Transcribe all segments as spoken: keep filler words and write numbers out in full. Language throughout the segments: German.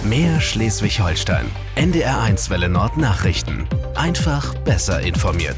Mehr Schleswig-Holstein. N D R eins Welle Nord Nachrichten. Einfach besser informiert.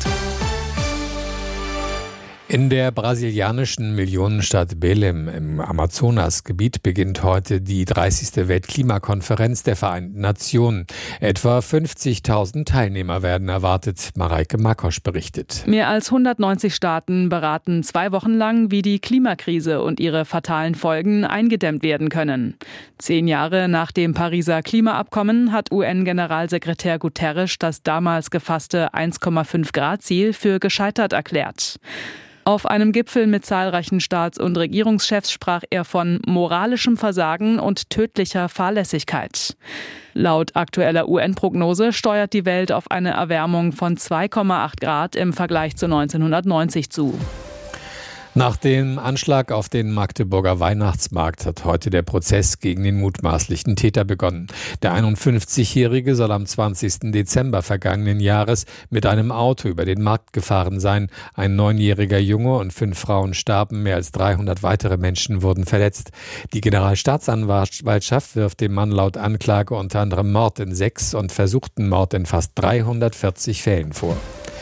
In der brasilianischen Millionenstadt Belém im Amazonasgebiet beginnt heute die dreißigste Weltklimakonferenz der Vereinten Nationen. Etwa fünfzigtausend Teilnehmer werden erwartet. Mareike Makosch berichtet. Mehr als hundertneunzig Staaten beraten zwei Wochen lang, wie die Klimakrise und ihre fatalen Folgen eingedämmt werden können. Zehn Jahre nach dem Pariser Klimaabkommen hat U N-Generalsekretär Guterres das damals gefasste eins Komma fünf Grad Ziel für gescheitert erklärt. Auf einem Gipfel mit zahlreichen Staats- und Regierungschefs sprach er von moralischem Versagen und tödlicher Fahrlässigkeit. Laut aktueller U N-Prognose steuert die Welt auf eine Erwärmung von zwei Komma acht Grad im Vergleich zu neunzehnhundertneunzig zu. Nach dem Anschlag auf den Magdeburger Weihnachtsmarkt hat heute der Prozess gegen den mutmaßlichen Täter begonnen. Der einundfünfzigjährige soll am zwanzigsten Dezember vergangenen Jahres mit einem Auto über den Markt gefahren sein. Ein neunjähriger Junge und fünf Frauen starben, mehr als dreihundert weitere Menschen wurden verletzt. Die Generalstaatsanwaltschaft wirft dem Mann laut Anklage unter anderem Mord in sechs und versuchten Mord in fast dreihundertvierzig Fällen vor.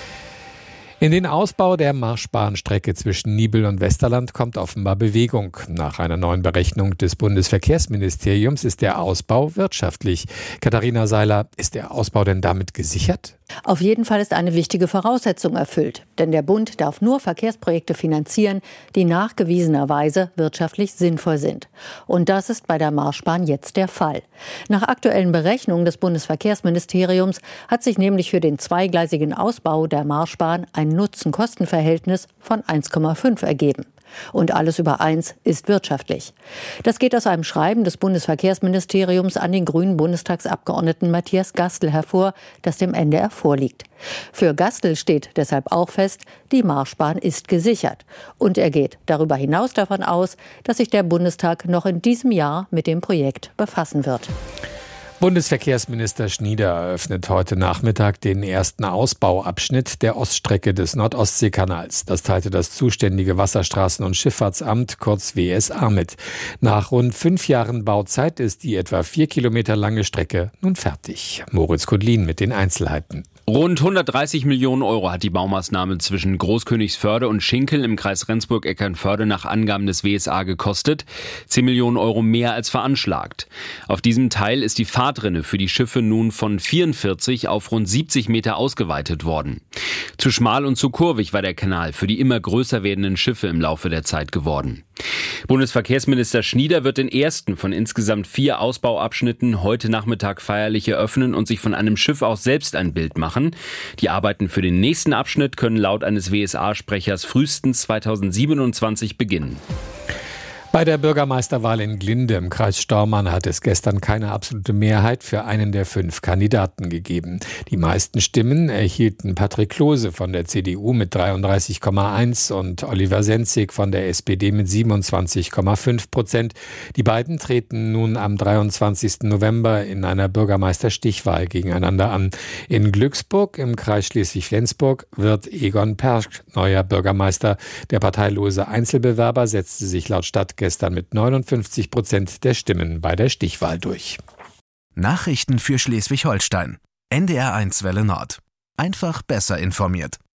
In den Ausbau der Marschbahnstrecke zwischen Nibel und Westerland kommt offenbar Bewegung. Nach einer neuen Berechnung des Bundesverkehrsministeriums ist der Ausbau wirtschaftlich. Katharina Seiler, ist der Ausbau denn damit gesichert? Auf jeden Fall ist eine wichtige Voraussetzung erfüllt. Denn der Bund darf nur Verkehrsprojekte finanzieren, die nachgewiesenerweise wirtschaftlich sinnvoll sind. Und das ist bei der Marschbahn jetzt der Fall. Nach aktuellen Berechnungen des Bundesverkehrsministeriums hat sich nämlich für den zweigleisigen Ausbau der Marschbahn ein Nutzen-Kosten-Verhältnis von eins Komma fünf ergeben. Und alles über eins ist wirtschaftlich. Das geht aus einem Schreiben des Bundesverkehrsministeriums an den grünen Bundestagsabgeordneten Matthias Gastl hervor, das dem N D R vorliegt. Für Gastl steht deshalb auch fest, die Marschbahn ist gesichert. Und er geht darüber hinaus davon aus, dass sich der Bundestag noch in diesem Jahr mit dem Projekt befassen wird. Bundesverkehrsminister Schnieder eröffnet heute Nachmittag den ersten Ausbauabschnitt der Oststrecke des Nord-Ostsee-Kanals. Das teilte das zuständige Wasserstraßen- und Schifffahrtsamt, kurz W S A, mit. Nach rund fünf Jahren Bauzeit ist die etwa vier Kilometer lange Strecke nun fertig. Moritz Kudlin mit den Einzelheiten. Rund hundertdreißig Millionen Euro hat die Baumaßnahme zwischen Großkönigsförde und Schinkel im Kreis Rendsburg-Eckernförde nach Angaben des W S A gekostet. zehn Millionen Euro mehr als veranschlagt. Auf diesem Teil ist die Fahrtrinne für die Schiffe nun von vierundvierzig auf rund siebzig Meter ausgeweitet worden. Zu schmal und zu kurvig war der Kanal für die immer größer werdenden Schiffe im Laufe der Zeit geworden. Bundesverkehrsminister Schnieder wird den ersten von insgesamt vier Ausbauabschnitten heute Nachmittag feierlich eröffnen und sich von einem Schiff aus selbst ein Bild machen. Die Arbeiten für den nächsten Abschnitt können laut eines W S A-Sprechers frühestens zweitausendsiebenundzwanzig beginnen. Bei der Bürgermeisterwahl in Glinde im Kreis Stormarn hat es gestern keine absolute Mehrheit für einen der fünf Kandidaten gegeben. Die meisten Stimmen erhielten Patrick Klose von der C D U mit dreiunddreißig Komma eins und Oliver Senzig von der S P D mit siebenundzwanzig Komma fünf Prozent. Die beiden treten nun am dreiundzwanzigsten November in einer Bürgermeisterstichwahl gegeneinander an. In Glücksburg im Kreis Schleswig-Flensburg wird Egon Persch neuer Bürgermeister. Der parteilose Einzelbewerber setzte sich laut Stadt gestern mit neunundfünfzig Prozent der Stimmen bei der Stichwahl durch. Nachrichten für Schleswig-Holstein. N D R eins Welle Nord. Einfach besser informiert.